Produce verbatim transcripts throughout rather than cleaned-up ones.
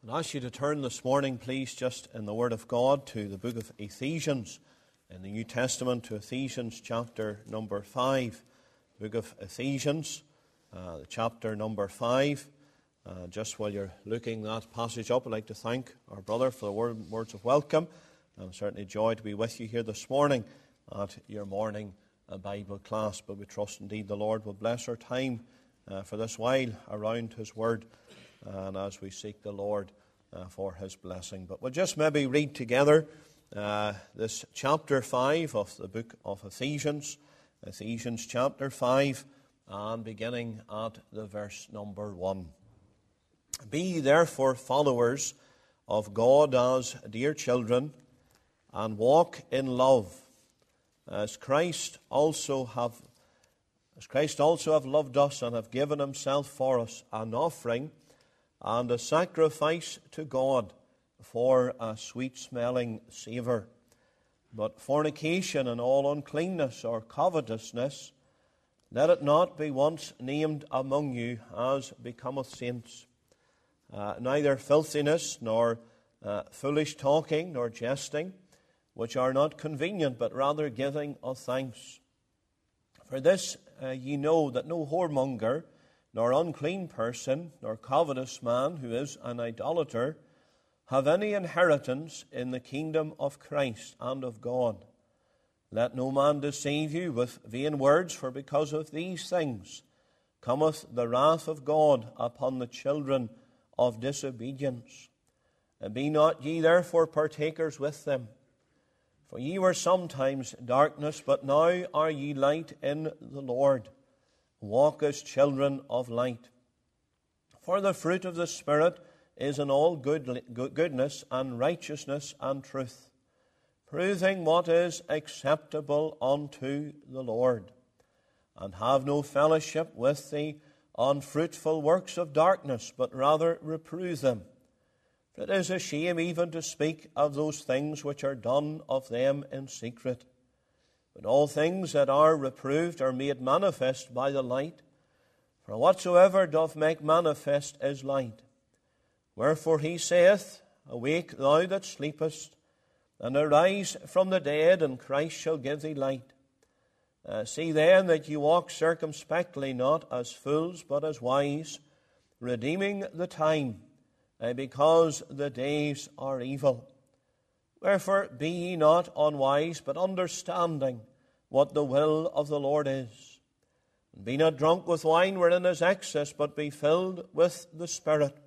I ask you to turn this morning, please, just in the Word of God to the book of Ephesians in the New Testament, to Ephesians chapter number five. Book of Ephesians, uh, chapter number five. Uh, just while you're looking that passage up, I'd like to thank our brother for the word, words of welcome. I'm certainly joyed to be with you here this morning at your morning uh, Bible class. But we trust indeed the Lord will bless our time uh, for this while around His Word, and as we seek the Lord uh, for His blessing. But we'll just maybe read together uh, this chapter five of the book of Ephesians, Ephesians chapter five, and beginning at the verse number one. Be ye therefore followers of God as dear children, and walk in love, as Christ also have as Christ also have loved us, and have given Himself for us, an offering and a sacrifice to God for a sweet-smelling savour. But fornication and all uncleanness or covetousness, let it not be once named among you, as becometh saints. Uh, neither filthiness, nor uh, foolish talking, nor jesting, which are not convenient, but rather giving of thanks. For this uh, ye know, that no whoremonger, nor unclean person, nor covetous man, who is an idolater, have any inheritance in the kingdom of Christ and of God. Let no man deceive you with vain words, for because of these things cometh the wrath of God upon the children of disobedience. And be not ye therefore partakers with them. For ye were sometimes darkness, but now are ye light in the Lord. Walk as children of light. For the fruit of the Spirit is in all good, goodness and righteousness and truth, proving what is acceptable unto the Lord. And have no fellowship with the unfruitful works of darkness, but rather reprove them. For it is a shame even to speak of those things which are done of them in secret. But all things that are reproved are made manifest by the light. For whatsoever doth make manifest is light. Wherefore he saith, Awake thou that sleepest, and arise from the dead, and Christ shall give thee light. Uh, see then that ye walk circumspectly, not as fools, but as wise, redeeming the time, uh, because the days are evil. Wherefore be ye not unwise, but understanding what the will of the Lord is. And be not drunk with wine wherein is excess, but be filled with the Spirit,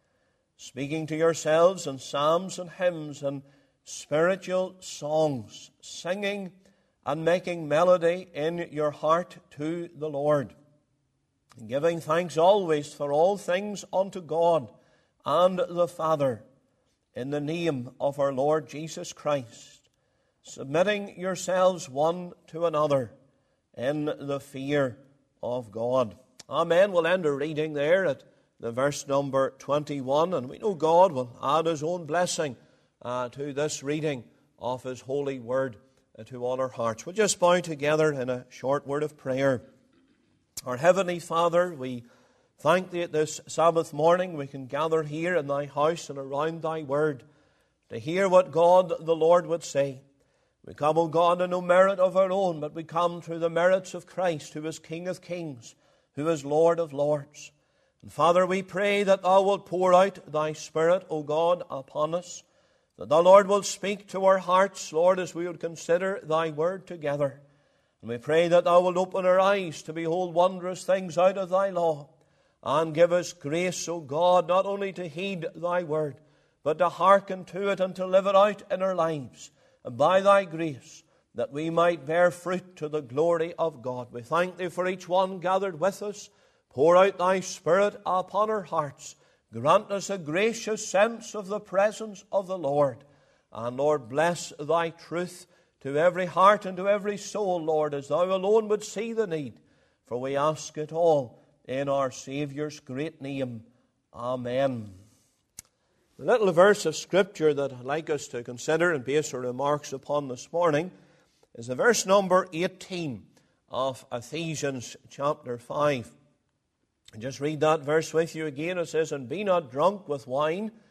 speaking to yourselves in psalms and hymns and spiritual songs, singing and making melody in your heart to the Lord, and giving thanks always for all things unto God and the Father, in the name of our Lord Jesus Christ, submitting yourselves one to another in the fear of God. Amen. We'll end our reading there at the verse number twenty-one, and we know God will add His own blessing uh, to this reading of His holy word uh, to all our hearts. We'll just bow together in a short word of prayer. Our Heavenly Father, we thank Thee at this Sabbath morning we can gather here in Thy house and around Thy word to hear what God the Lord would say. We come, O God, in no merit of our own, but we come through the merits of Christ, who is King of kings, who is Lord of lords. And Father, we pray that Thou wilt pour out Thy Spirit, O God, upon us, that Thou, Lord, wilt speak to our hearts, Lord, as we would consider Thy word together. And we pray that Thou wilt open our eyes to behold wondrous things out of Thy law, and give us grace, O God, not only to heed Thy word, but to hearken to it and to live it out in our lives. And by Thy grace, that we might bear fruit to the glory of God. We thank Thee for each one gathered with us. Pour out Thy Spirit upon our hearts. Grant us a gracious sense of the presence of the Lord. And Lord, bless Thy truth to every heart and to every soul, Lord, as Thou alone would see the need. For we ask it all in our Saviour's great name. Amen. The little verse of Scripture that I'd like us to consider and base our remarks upon this morning is the verse number eighteen of Ephesians chapter five. And just read that verse with you again. It says, And be not drunk with wine,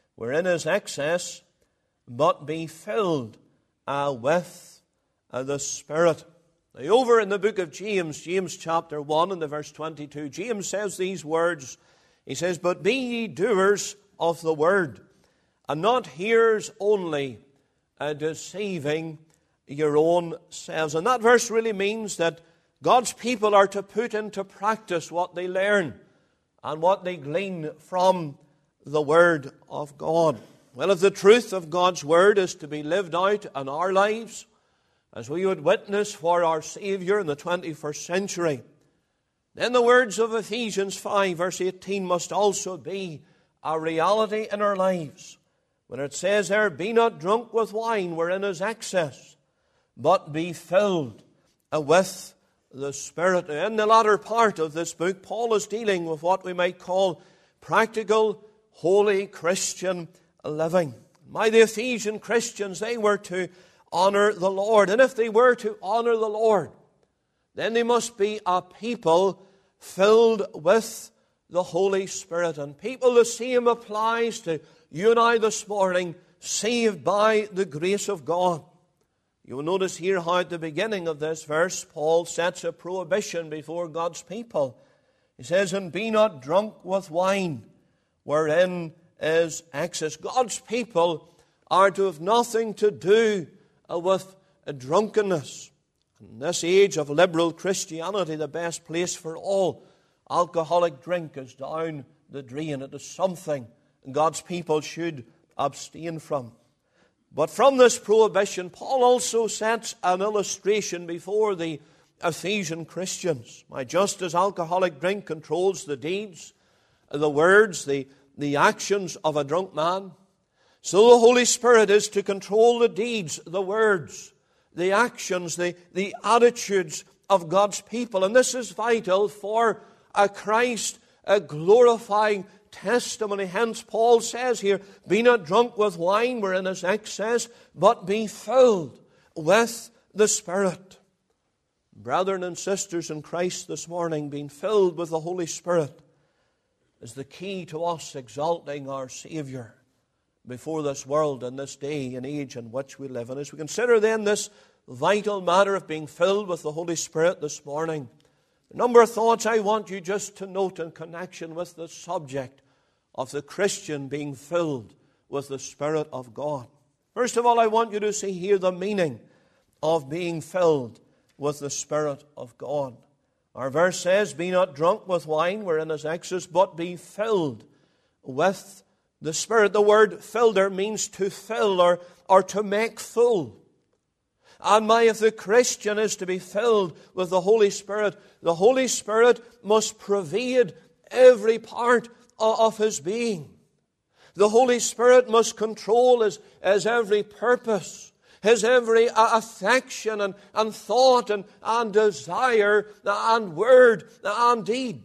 wherein is excess, but be filled uh, with uh, the Spirit. Now, over in the book of James, James chapter one and the verse twenty-two, James says these words. He says, "But be ye doers of the word, and not hearers only, uh, deceiving your own selves." And that verse really means that God's people are to put into practice what they learn and what they glean from the Word of God. Well, if the truth of God's Word is to be lived out in our lives, as we would witness for our Savior in the twenty-first century, then the words of Ephesians five, verse eighteen, must also be a reality in our lives. When it says there, "Be not drunk with wine, wherein is excess, but be filled with the Spirit." In the latter part of this book, Paul is dealing with what we might call practical, holy Christian living. My, the Ephesian Christians, they were to honor the Lord. And if they were to honor the Lord, then they must be a people filled with the Holy Spirit. And people, the same applies to you and I this morning, saved by the grace of God. You will notice here how at the beginning of this verse, Paul sets a prohibition before God's people. He says, "And be not drunk with wine, wherein is excess." God's people are to have nothing to do with drunkenness. In this age of liberal Christianity, the best place for all alcoholic drink is down the drain. It is something God's people should abstain from. But from this prohibition, Paul also sets an illustration before the Ephesian Christians. My, just as alcoholic drink controls the deeds, the words, the, the actions of a drunk man, so the Holy Spirit is to control the deeds, the words, the actions, the, the attitudes of God's people. And this is vital for a Christ a glorifying testimony. Hence Paul says here, "Be not drunk with wine, wherein is excess, but be filled with the Spirit." Brethren and sisters in Christ this morning, being filled with the Holy Spirit is the key to us exalting our Savior before this world and this day and age in which we live. And as we consider then this vital matter of being filled with the Holy Spirit this morning, a number of thoughts I want you just to note in connection with the subject of the Christian being filled with the Spirit of God. First of all, I want you to see here the meaning of being filled with the Spirit of God. Our verse says, "Be not drunk with wine, wherein is excess, but be filled with the Spirit." The word "filled" there means to fill or, or to make full. And my, if the Christian is to be filled with the Holy Spirit, the Holy Spirit must pervade every part of his being. The Holy Spirit must control his, his every purpose, his every affection and, and thought and, and desire and word and deed.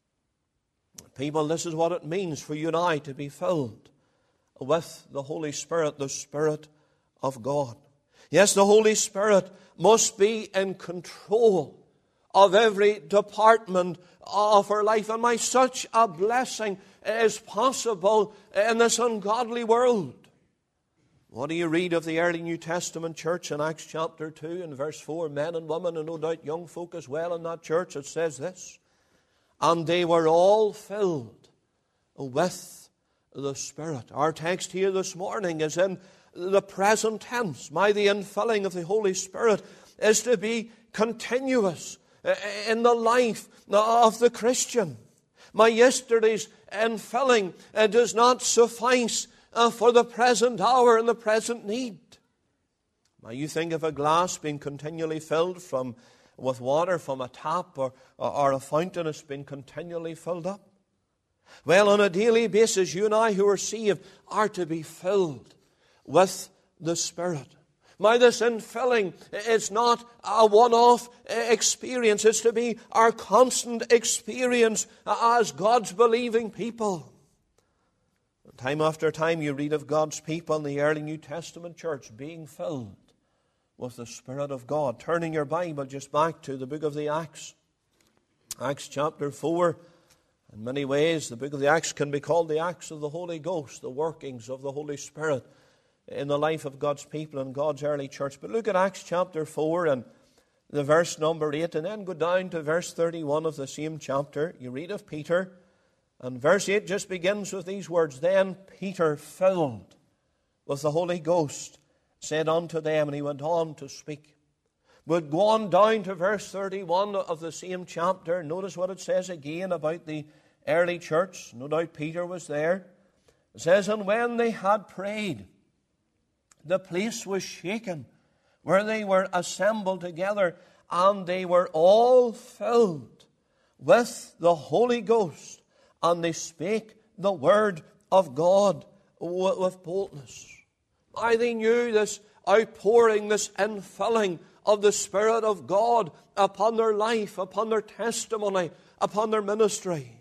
People, this is what it means for you and I to be filled with the Holy Spirit, the Spirit of God. Yes, the Holy Spirit must be in control of every department of our life. And my, such a blessing is possible in this ungodly world. What do you read of the early New Testament church in Acts chapter two and verse four? Men and women, and no doubt young folk as well in that church. It says this, "And they were all filled with the Spirit." Our text here this morning is in the present tense. My, the infilling of the Holy Spirit is to be continuous in the life of the Christian. My, yesterday's infilling does not suffice for the present hour and the present need. Now, you think of a glass being continually filled from with water from a tap or, or a fountain has been continually filled up. Well, on a daily basis, you and I who are saved are to be filled with the Spirit. My, this infilling is not a one-off experience. It's to be our constant experience as God's believing people. Time after time you read of God's people in the early New Testament church being filled with the Spirit of God. Turning your Bible just back to the book of the Acts. Acts chapter four In many ways, the book of the Acts can be called the Acts of the Holy Ghost, the workings of the Holy Spirit in the life of God's people and God's early church. But look at Acts chapter four and the verse number eight, and then go down to verse thirty-one of the same chapter. You read of Peter, and verse eight just begins with these words, "Then Peter, filled with the Holy Ghost, said unto them," and he went on to speak. But go on down to verse thirty-one of the same chapter. Notice what it says again about the early church. No doubt Peter was there. It says, "And when they had prayed, the place was shaken, where they were assembled together, and they were all filled with the Holy Ghost, and they spake the word of God with boldness." Why, they knew this outpouring, this infilling of the Spirit of God upon their life, upon their testimony, upon their ministry.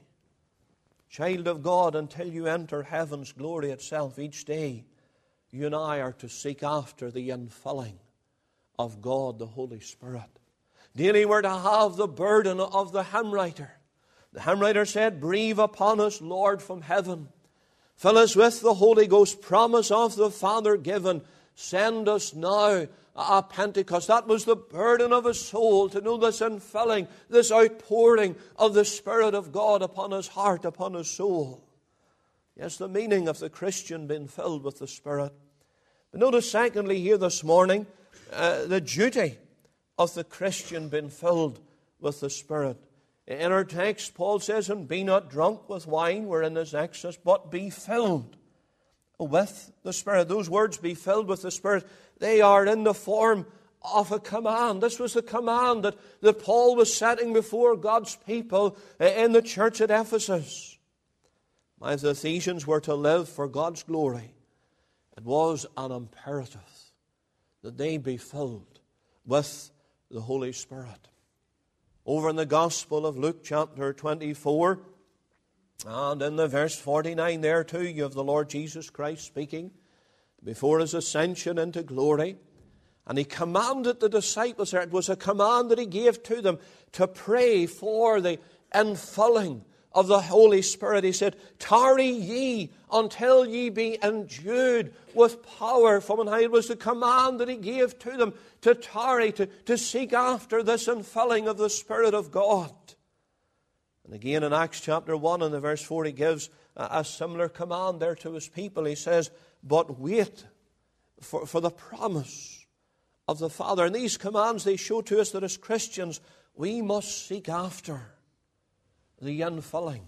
Child of God, until you enter heaven's glory itself each day, you and I are to seek after the infilling of God, the Holy Spirit. Daily we're to have the burden of the hymn writer. The hymn writer said, "Breathe upon us, Lord, from heaven. Fill us with the Holy Ghost, promise of the Father given. Send us now a Pentecost." That was the burden of his soul, to know this infilling, this outpouring of the Spirit of God upon his heart, upon his soul. Yes, the meaning of the Christian being filled with the Spirit. But notice secondly here this morning, uh, the duty of the Christian being filled with the Spirit. In our text, Paul says, "And be not drunk with wine wherein is excess, but be filled with the Spirit." Those words, "be filled with the Spirit," they are in the form of a command. This was the command that, that Paul was setting before God's people in the church at Ephesus. As the Ephesians were to live for God's glory, it was an imperative that they be filled with the Holy Spirit. Over in the Gospel of Luke chapter twenty-four, and in the verse forty-nine there too, you have the Lord Jesus Christ speaking before his ascension into glory. And he commanded the disciples there, it was a command that he gave to them, to pray for the infilling of the Holy Spirit. He said, "Tarry ye until ye be endued with power from on high." It was the command that he gave to them, to tarry, to, to seek after this infilling of the Spirit of God. And again in Acts chapter one and the verse four, he gives a, a similar command there to his people. He says, "But wait for, for the promise of the Father." And these commands, they show to us that as Christians, we must seek after the infilling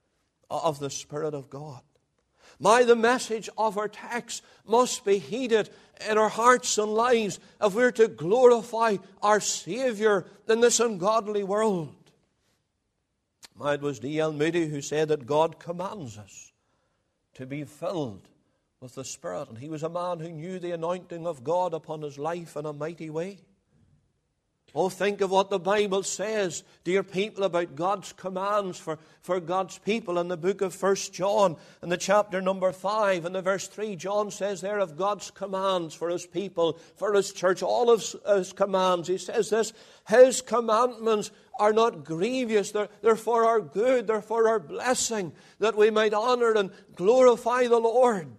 of the Spirit of God. My, the message of our text must be heeded in our hearts and lives if we're to glorify our Savior in this ungodly world. My, it was D L Moody who said that God commands us to be filled with the Spirit. And he was a man who knew the anointing of God upon his life in a mighty way. Oh, think of what the Bible says, dear people, about God's commands for, for God's people in the book of First John, in the chapter number five, and the verse three. John says there of God's commands for his people, for his church, all of his commands. He says this, "His commandments are not grievous, they're, they're for our good, they're for our blessing, that we might honor and glorify the Lord."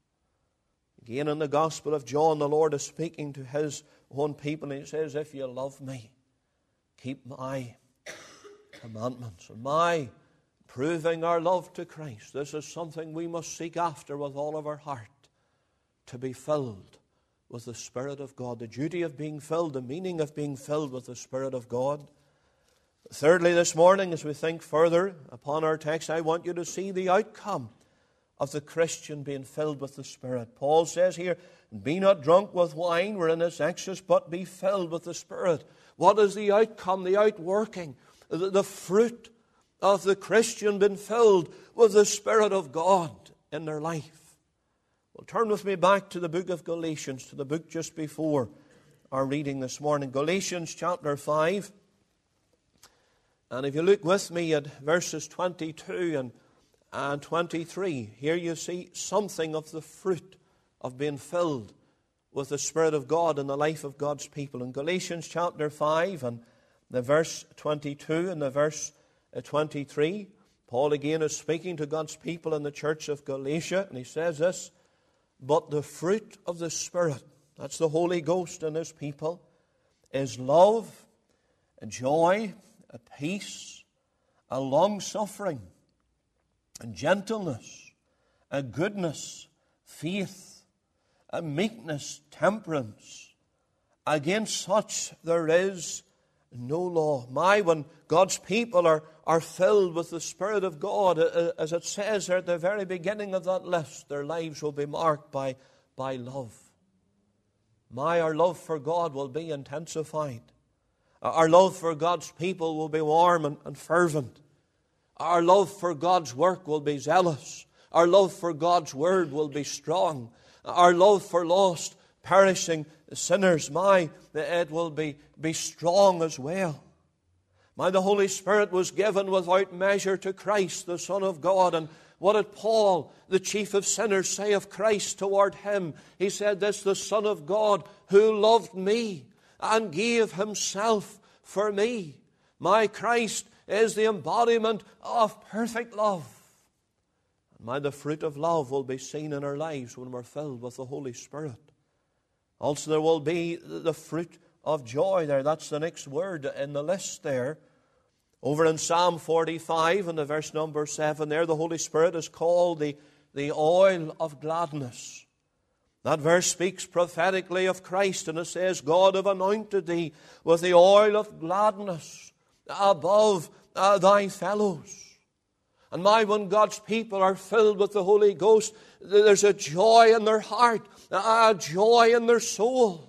Again in the Gospel of John, the Lord is speaking to his own people, and he says, "If you love me, keep my commandments." And my proving our love to Christ, this is something we must seek after with all of our heart, to be filled with the Spirit of God. The duty of being filled, the meaning of being filled with the Spirit of God. Thirdly, this morning, as we think further upon our text, I want you to see the outcome of the Christian being filled with the Spirit. Paul says here, "Be not drunk with wine wherein is excess, but be filled with the Spirit." What is the outcome, the outworking, the, the fruit of the Christian being filled with the Spirit of God in their life? Well, turn with me back to the book of Galatians, to the book just before our reading this morning. Galatians chapter five. And if you look with me at verses twenty-two and And twenty-three, here you see something of the fruit of being filled with the Spirit of God in the life of God's people. In Galatians chapter five and the verse twenty-two and the verse twenty-three, Paul again is speaking to God's people in the church of Galatia, and he says this, but the fruit of the Spirit, that's the Holy Ghost in His people, is love, a joy, a peace, a long-suffering, a gentleness, a goodness, faith, a meekness, temperance. Against such there is no law. My, when God's people are, are filled with the Spirit of God, as it says there at the very beginning of that list, their lives will be marked by, by love. My, our love for God will be intensified. Our love for God's people will be warm and, and fervent. Our love for God's work will be zealous. Our love for God's word will be strong. Our love for lost, perishing sinners, my, it will be, be strong as well. My, the Holy Spirit was given without measure to Christ, the Son of God. And what did Paul, the chief of sinners, say of Christ toward him? He said this, the Son of God who loved me and gave Himself for me. My, Christ is the embodiment of perfect love. And my, the fruit of love will be seen in our lives when we're filled with the Holy Spirit. Also, there will be the fruit of joy there. That's the next word in the list there. Over in Psalm forty-five, in the verse number seven there, the Holy Spirit is called the, the oil of gladness. That verse speaks prophetically of Christ, and it says, God have anointed thee with the oil of gladness above uh, thy fellows. And my, when God's people are filled with the Holy Ghost, there's a joy in their heart, a joy in their soul.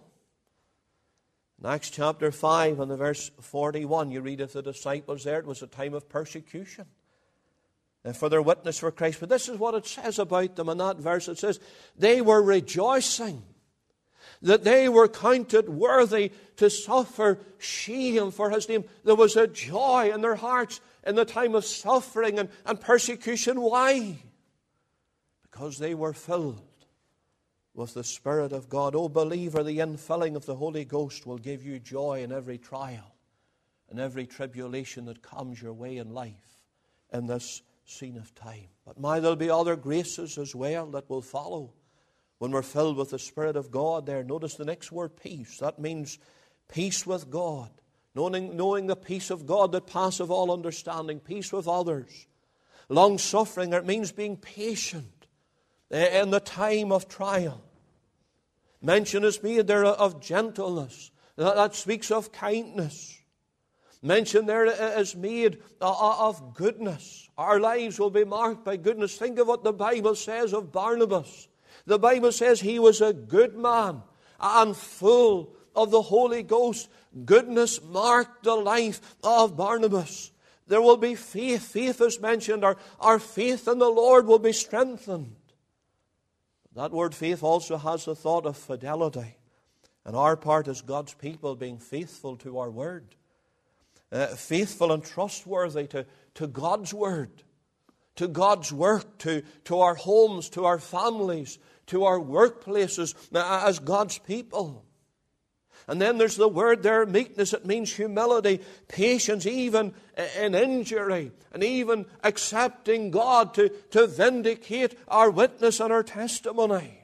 In Acts chapter five and the verse forty-one, you read of the disciples there, it was a time of persecution for their witness for Christ. But this is what it says about them in that verse. It says, they were rejoicing that they were counted worthy to suffer shame for His name. There was a joy in their hearts in the time of suffering and, and persecution. Why? Because they were filled with the Spirit of God. Oh, believer, the infilling of the Holy Ghost will give you joy in every trial and every tribulation that comes your way in life in this scene of time. But my, there'll be other graces as well that will follow when we're filled with the Spirit of God there. Notice the next word, peace. That means peace with God. Knowing, knowing the peace of God that passeth all understanding. Peace with others. Long-suffering, it means being patient in the time of trial. Mention is made there of gentleness. That, that speaks of kindness. Mention there is made of goodness. Our lives will be marked by goodness. Think of what the Bible says of Barnabas. The Bible says he was a good man and full of the Holy Ghost. Goodness marked the life of Barnabas. There will be faith. Faith is mentioned. Our, our faith in the Lord will be strengthened. That word faith also has the thought of fidelity. And our part as God's people being faithful to our word. Uh, faithful and trustworthy to, to God's word. To God's work. To, to our homes. To our families. To our workplaces. Uh, as God's people. And then there's the word there, meekness. It means humility, patience, even in injury, and even accepting God to, to vindicate our witness and our testimony.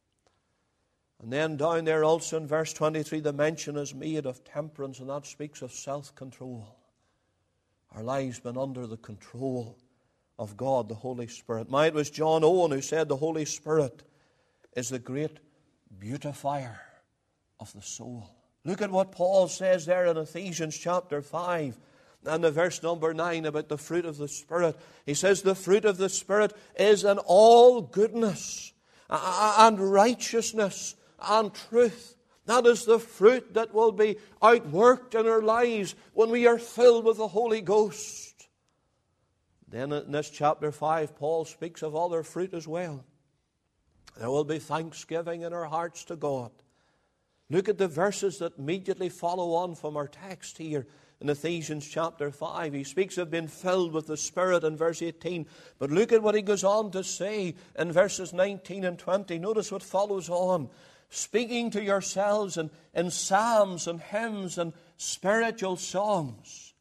And then down there also in verse twenty-three, the mention is made of temperance, and that speaks of self-control. Our lives been under the control of God, the Holy Spirit. My, it was John Owen who said the Holy Spirit is the great beautifier of the soul. Look at what Paul says there in Ephesians chapter five and the verse number nine about the fruit of the Spirit. He says the fruit of the Spirit is in all goodness and righteousness and truth. That is the fruit that will be outworked in our lives when we are filled with the Holy Ghost. Then in this chapter five, Paul speaks of other fruit as well. There will be thanksgiving in our hearts to God. Look at the verses that immediately follow on from our text here in Ephesians chapter five. He speaks of being filled with the Spirit in verse eighteen. But look at what he goes on to say in verses nineteen and twenty. Notice what follows on. Speaking to yourselves in, in psalms and hymns and spiritual songs,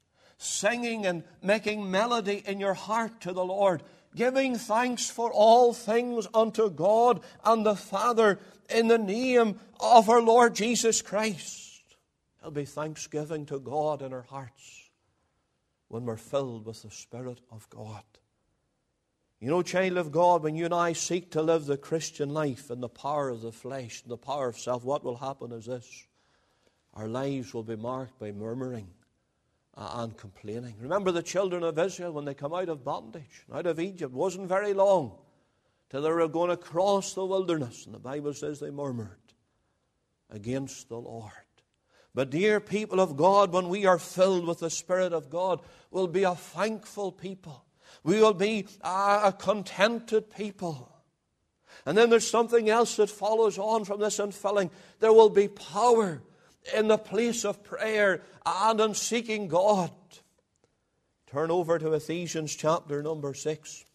singing and making melody in your heart to the Lord, giving thanks for all things unto God and the Father in the name of our Lord Jesus Christ. There'll be thanksgiving to God in our hearts when we're filled with the Spirit of God. You know, child of God, when you and I seek to live the Christian life in the power of the flesh and the power of self, what will happen is this: our lives will be marked by murmuring and complaining. Remember the children of Israel when they come out of bondage, out of Egypt. It wasn't very long till they were going to cross the wilderness, and the Bible says they murmured against the Lord. But dear people of God, when we are filled with the Spirit of God, we'll be a thankful people. We will be a contented people. And then there's something else that follows on from this infilling. There will be power in the place of prayer and in seeking God. Turn over to Ephesians chapter number six.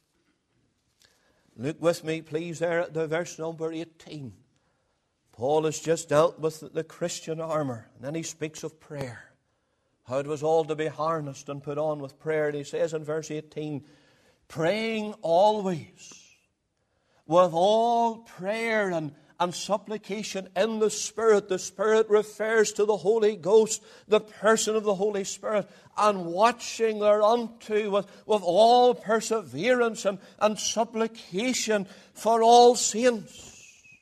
Look with me, please, there at the verse number eighteen. Paul has just dealt with the Christian armor, and then he speaks of prayer, how it was all to be harnessed and put on with prayer. And he says in verse eighteen, praying always with all prayer and and supplication in the Spirit. The Spirit refers to the Holy Ghost, the person of the Holy Spirit, and watching thereunto with, with all perseverance and, and supplication for all saints.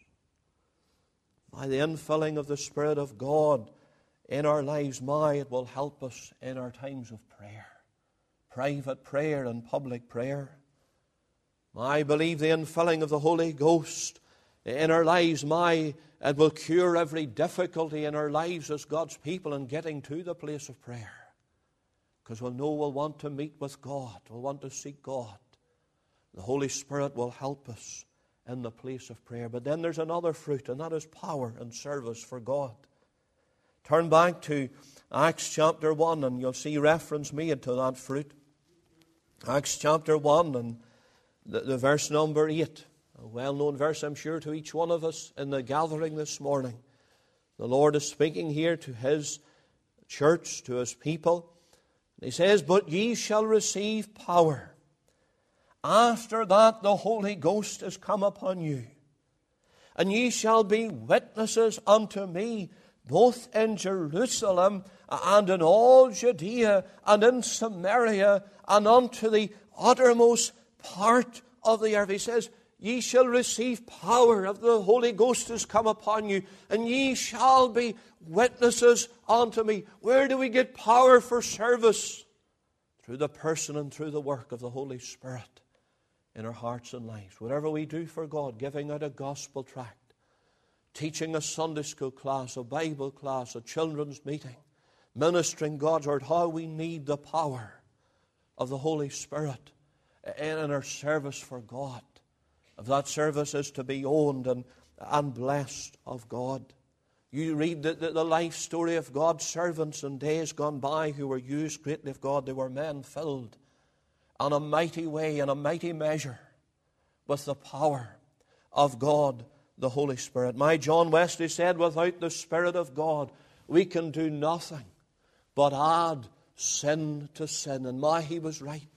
By the infilling of the Spirit of God in our lives, my, it will help us in our times of prayer. Private prayer and public prayer. I believe the infilling of the Holy Ghost in our lives, my, it will cure every difficulty in our lives as God's people in getting to the place of prayer. Because we'll know we'll want to meet with God. We'll want to seek God. The Holy Spirit will help us in the place of prayer. But then there's another fruit, and that is power and service for God. Turn back to Acts chapter one, and you'll see reference made to that fruit. Acts chapter one and the, the verse number eight. A well-known verse, I'm sure, to each one of us in the gathering this morning. The Lord is speaking here to His church, to His people. He says, but ye shall receive power. After that the Holy Ghost is come upon you. And ye shall be witnesses unto me, both in Jerusalem and in all Judea and in Samaria and unto the uttermost part of the earth. He says, ye shall receive power of the Holy Ghost has come upon you, and ye shall be witnesses unto me. Where do we get power for service? Through the person and through the work of the Holy Spirit in our hearts and lives. Whatever we do for God, giving out a gospel tract, teaching a Sunday school class, a Bible class, a children's meeting, ministering God's word, how we need the power of the Holy Spirit in our service for God. If that service is to be owned and, and blessed of God. You read the, the, the life story of God's servants in days gone by who were used greatly of God. They were men filled in a mighty way, in a mighty measure, with the power of God, the Holy Spirit. My John Wesley said, without the Spirit of God, we can do nothing but add sin to sin. And my, he was right.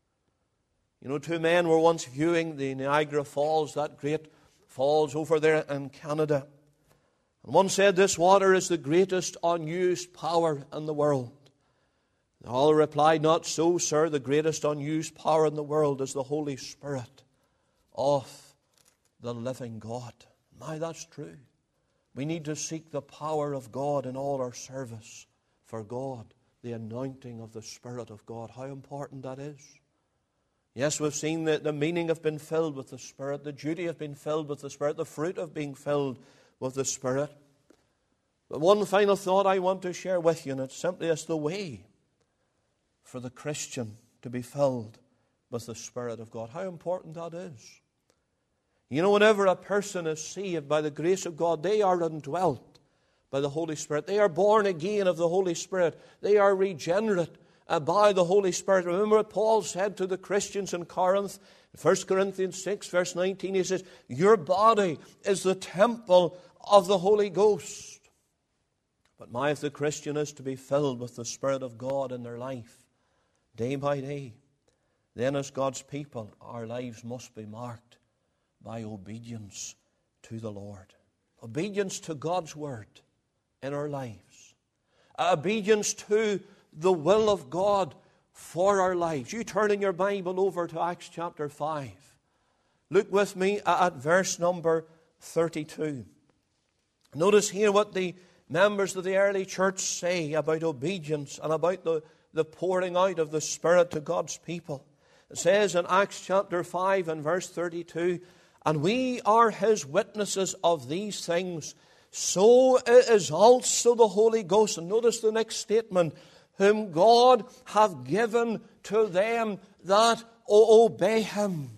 You know, two men were once viewing the Niagara Falls, that great falls over there in Canada. And one said, this water is the greatest unused power in the world. The other replied, not so, sir. The greatest unused power in the world is the Holy Spirit of the living God. My, that's true. We need to seek the power of God in all our service for God, the anointing of the Spirit of God. How important that is. Yes, we've seen the, the meaning of being filled with the Spirit, the duty of being filled with the Spirit, the fruit of being filled with the Spirit. But one final thought I want to share with you, and it's simply as the way for the Christian to be filled with the Spirit of God. How important that is. You know, whenever a person is saved by the grace of God, they are indwelt by the Holy Spirit. They are born again of the Holy Spirit. They are regenerate Uh, by the Holy Spirit. Remember what Paul said to the Christians in Corinth, First Corinthians six, verse nineteen. He says, your body is the temple of the Holy Ghost. But my, if the Christian is to be filled with the Spirit of God in their life, day by day, then as God's people, our lives must be marked by obedience to the Lord. Obedience to God's word in our lives. Obedience to the will of God for our lives. You turn in your Bible over to Acts chapter five. Look with me at verse number thirty-two. Notice here what the members of the early church say about obedience and about the, the pouring out of the Spirit to God's people. It says in Acts chapter five and verse thirty-two, "And we are His witnesses of these things, so is also the Holy Ghost." And notice the next statement, "whom God hath given to them that obey Him."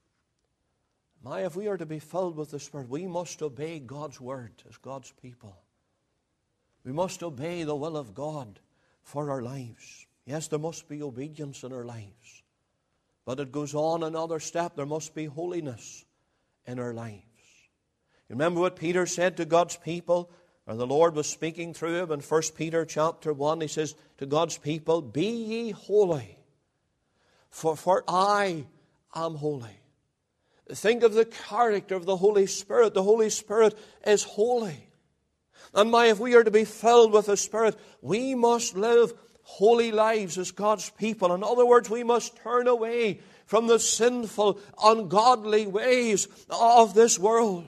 My, if we are to be filled with the Spirit, we must obey God's word as God's people. We must obey the will of God for our lives. Yes, there must be obedience in our lives. But it goes on another step. There must be holiness in our lives. You remember what Peter said to God's people, or the Lord was speaking through him in First Peter chapter one. He says to God's people, "Be ye holy, for, for I am holy." Think of the character of the Holy Spirit. The Holy Spirit is holy. And my, if we are to be filled with the Spirit, we must live holy lives as God's people. In other words, we must turn away from the sinful, ungodly ways of this world.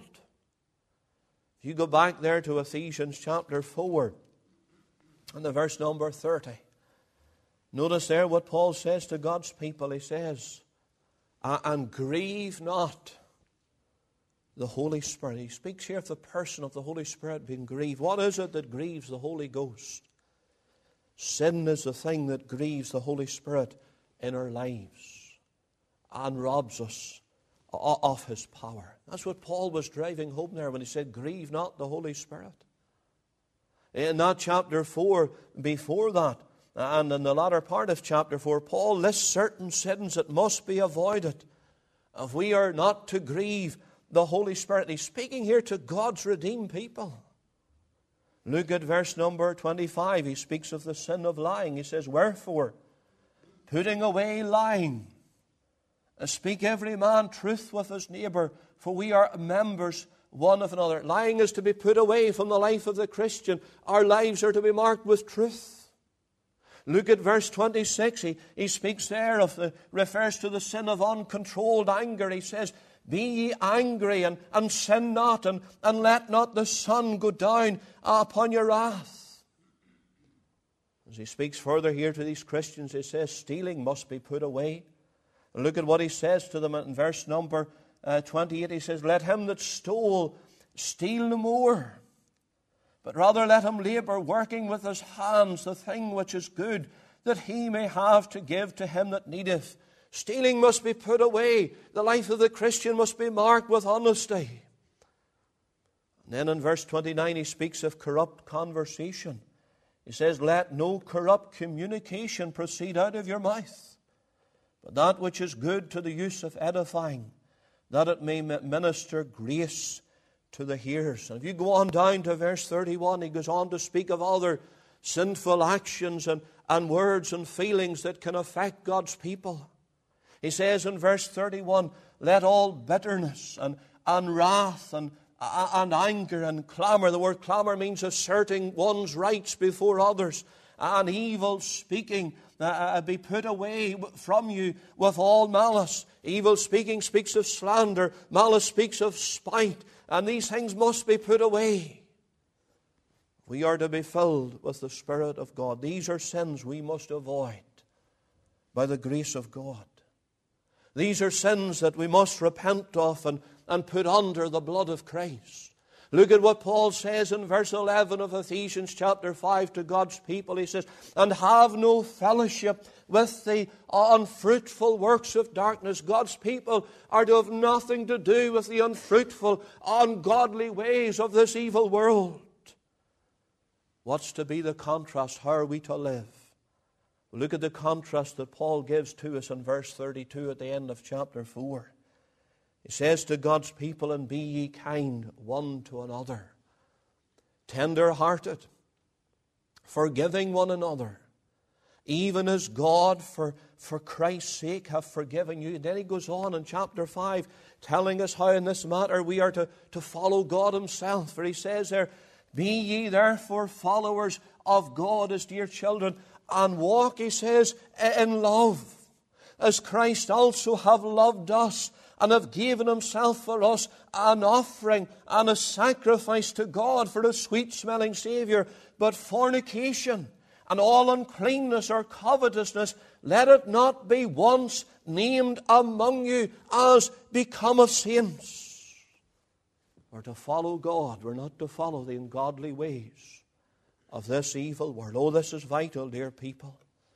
If you go back there to Ephesians chapter four and the verse number thirty, notice there what Paul says to God's people. He says, "And grieve not the Holy Spirit." He speaks here of the person of the Holy Spirit being grieved. What is it that grieves the Holy Ghost? Sin is the thing that grieves the Holy Spirit in our lives and robs us of His power. That's what Paul was driving home there when he said, "Grieve not the Holy Spirit." In that chapter four, before that, and in the latter part of chapter four, Paul lists certain sins that must be avoided if we are not to grieve the Holy Spirit. He's speaking here to God's redeemed people. Look at verse number twenty-five. He speaks of the sin of lying. He says, "Wherefore, putting away lying, speak every man truth with his neighbor, for we are members one of another." Lying is to be put away from the life of the Christian. Our lives are to be marked with truth. Look at verse twenty-six. He, he speaks there of the, refers to the sin of uncontrolled anger. He says, "Be ye angry and, and sin not, and, and let not the sun go down upon your wrath." As he speaks further here to these Christians, he says, stealing must be put away. And look at what he says to them in verse number uh, twenty-eight. He says, "Let him that stole steal no more, but rather let him labor, working with his hands the thing which is good, that he may have to give to him that needeth." Stealing must be put away. The life of the Christian must be marked with honesty. And then in verse twenty-nine he speaks of corrupt conversation. He says, "Let no corrupt communication proceed out of your mouth, but that which is good to the use of edifying, that it may minister grace to the hearers." And if you go on down to verse thirty-one, he goes on to speak of other sinful actions and, and words and feelings that can affect God's people. He says in verse thirty-one, "Let all bitterness and, and wrath and, and anger and clamor." The word clamor means asserting one's rights before others. "And evil speaking uh, be put away from you with all malice." Evil speaking speaks of slander. Malice speaks of spite. And these things must be put away. We are to be filled with the Spirit of God. These are sins we must avoid by the grace of God. These are sins that we must repent of and, and put under the blood of Christ. Look at what Paul says in verse eleven of Ephesians chapter five to God's people. He says, "And have no fellowship with the unfruitful works of darkness." God's people are to have nothing to do with the unfruitful, ungodly ways of this evil world. What's to be the contrast? How are we to live? Look at the contrast that Paul gives to us in verse thirty-two at the end of chapter four. He says to God's people, "And be ye kind one to another, tender-hearted, forgiving one another, even as God for, for Christ's sake have forgiven you. And then he goes on in chapter five, telling us how in this matter we are to, to follow God himself. For he says there, be ye therefore followers of God as dear children, and walk, he says, in love, as Christ also have loved us, and have given himself for us an offering and a sacrifice to God for a sweet-smelling Saviour. But fornication and all uncleanness or covetousness, let it not be once named among you as becometh saints. We're to follow God. We're not to follow the ungodly ways of this evil world. Oh, this is vital, dear people.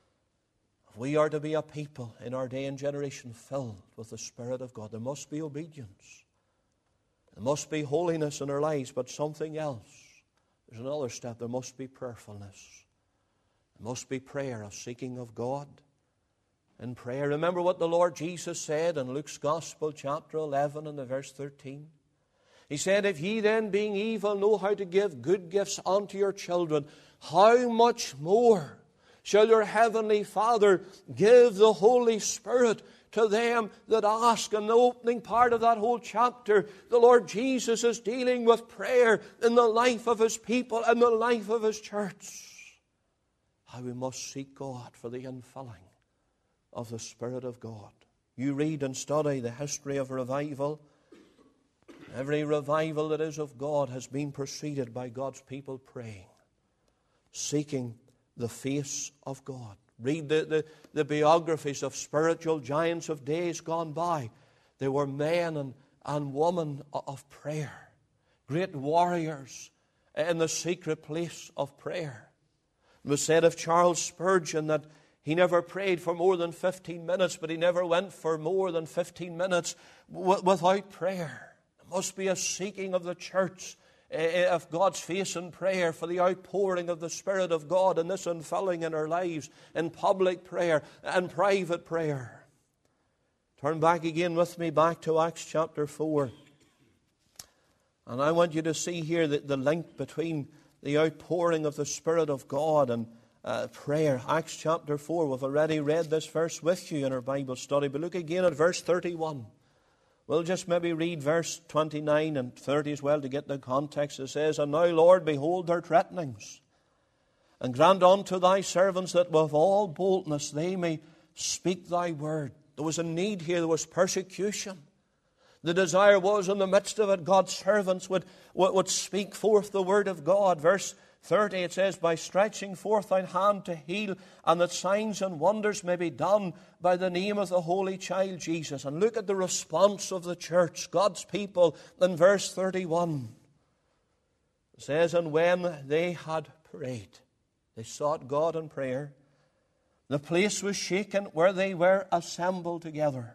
We are to be a people in our day and generation filled with the Spirit of God. There must be obedience. There must be holiness in our lives, but something else. There's another step. There must be prayerfulness. There must be prayer, a seeking of God in prayer. Remember what the Lord Jesus said in Luke's Gospel, chapter eleven, and the verse thirteen. He said, if ye then, being evil, know how to give good gifts unto your children, how much more shall your heavenly Father give the Holy Spirit to them that ask? In the opening part of that whole chapter, the Lord Jesus is dealing with prayer in the life of his people and the life of his church. How we must seek God for the infilling of the Spirit of God. You read and study the history of revival. Every revival that is of God has been preceded by God's people praying, seeking the face of God. Read the, the, the biographies of spiritual giants of days gone by. They were men and, and women of prayer, great warriors in the secret place of prayer. It was said of Charles Spurgeon that he never prayed for more than fifteen minutes, but he never went for more than fifteen minutes w- without prayer. There must be a seeking of the church, of God's face in prayer for the outpouring of the Spirit of God and this infilling in our lives, in public prayer and private prayer. Turn back again with me back to Acts chapter four. And I want you to see here the, the link between the outpouring of the Spirit of God and uh, prayer. Acts chapter four, we've already read this verse with you in our Bible study, but look again at verse thirty-one. We'll just maybe read verse twenty-nine and thirty as well to get the context. It says, and now, Lord, behold their threatenings, and grant unto thy servants that with all boldness they may speak thy word. There was a need here. There was persecution. The desire was in the midst of it, God's servants would, would speak forth the word of God. Verse thirty, it says, by stretching forth thine hand to heal, and that signs and wonders may be done by the name of the Holy Child Jesus. And look at the response of the church, God's people, in verse thirty-one. It says, and when they had prayed, they sought God in prayer, the place was shaken where they were assembled together,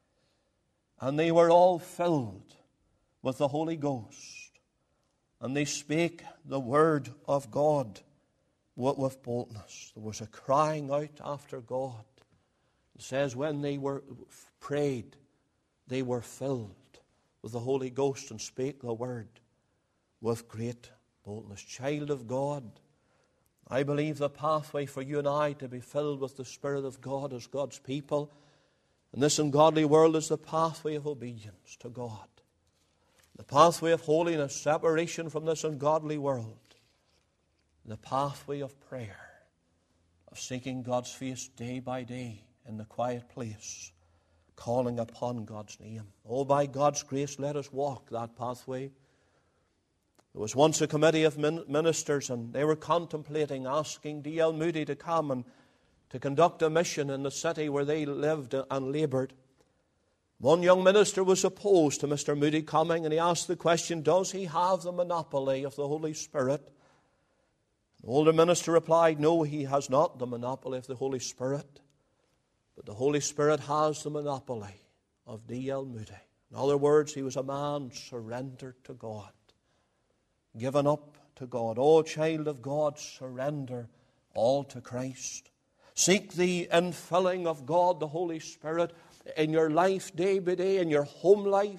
and they were all filled with the Holy Ghost. And they spake the word of God with boldness. There was a crying out after God. It says when they were prayed, they were filled with the Holy Ghost and spake the word with great boldness. Child of God, I believe the pathway for you and I to be filled with the Spirit of God as God's people in this ungodly world is the pathway of obedience to God. The pathway of holiness, separation from this ungodly world. The pathway of prayer, of seeking God's face day by day in the quiet place, calling upon God's name. Oh, by God's grace, let us walk that pathway. There was once a committee of ministers, and they were contemplating asking D L Moody to come and to conduct a mission in the city where they lived and labored. One young minister was opposed to Mister Moody coming, and he asked the question, does he have the monopoly of the Holy Spirit? The older minister replied, no, he has not the monopoly of the Holy Spirit, but the Holy Spirit has the monopoly of D L Moody. In other words, he was a man surrendered to God, given up to God. Oh, child of God, surrender all to Christ. Seek the infilling of God, the Holy Spirit, in your life day by day, in your home life.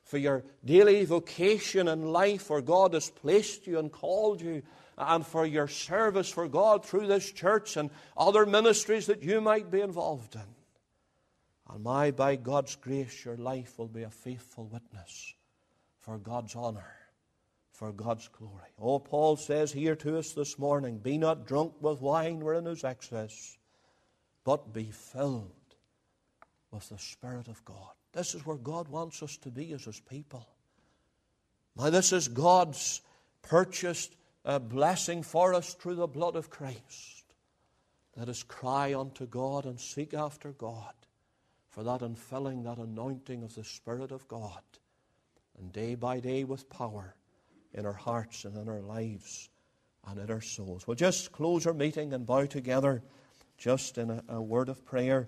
for your daily vocation in life where God has placed you and called you, and for your service for God through this church and other ministries that you might be involved in. And my, by God's grace, your life will be a faithful witness for God's honor, for God's glory. Oh, Paul says here to us this morning, be not drunk with wine wherein is excess, but be filled with the Spirit of God. This is where God wants us to be as His people. Now, this is God's purchased uh, blessing for us through the blood of Christ. Let us cry unto God and seek after God for that infilling, that anointing of the Spirit of God, and day by day with power in our hearts and in our lives and in our souls. We'll just close our meeting and bow together just in a, a word of prayer.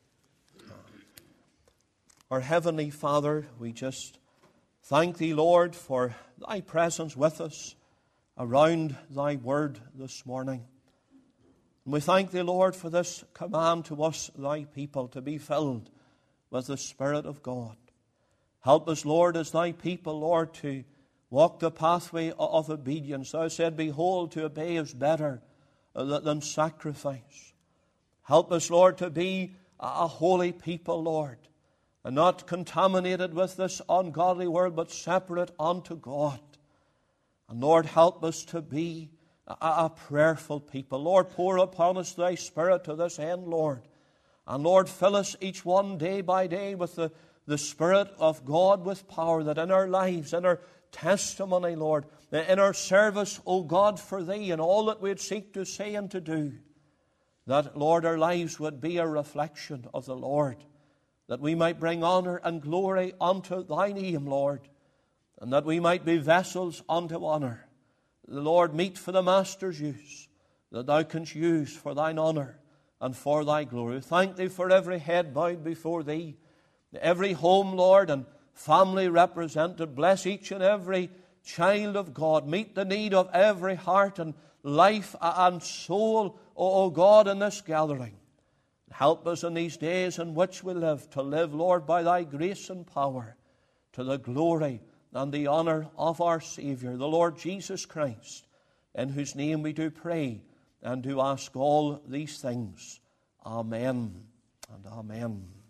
Our Heavenly Father, we just thank Thee, Lord, for Thy presence with us around Thy Word this morning. And we thank Thee, Lord, for this command to us, Thy people, to be filled with the Spirit of God. Help us, Lord, as Thy people, Lord, to walk the pathway of obedience. Thou said, behold, to obey is better than sacrifice. Help us, Lord, to be a holy people, Lord, and not contaminated with this ungodly world, but separate unto God. And Lord, help us to be a, a prayerful people. Lord, pour upon us Thy Spirit to this end, Lord. And Lord, fill us each one day by day with the, the Spirit of God with power, that in our lives, in our testimony, Lord, in our service, O God, for Thee, and all that we'd seek to say and to do, that, Lord, our lives would be a reflection of the Lord, that we might bring honor and glory unto Thy name, Lord, and that we might be vessels unto honor. The Lord, meet for the Master's use, that Thou canst use for Thine honor and for Thy glory. Thank Thee for every head bowed before Thee, every home, Lord, and family represented. Bless each and every child of God. Meet the need of every heart and life and soul, O God, in this gathering. Help us in these days in which we live to live, Lord, by Thy grace and power, to the glory and the honor of our Savior, the Lord Jesus Christ, in whose name we do pray and do ask all these things. Amen and amen.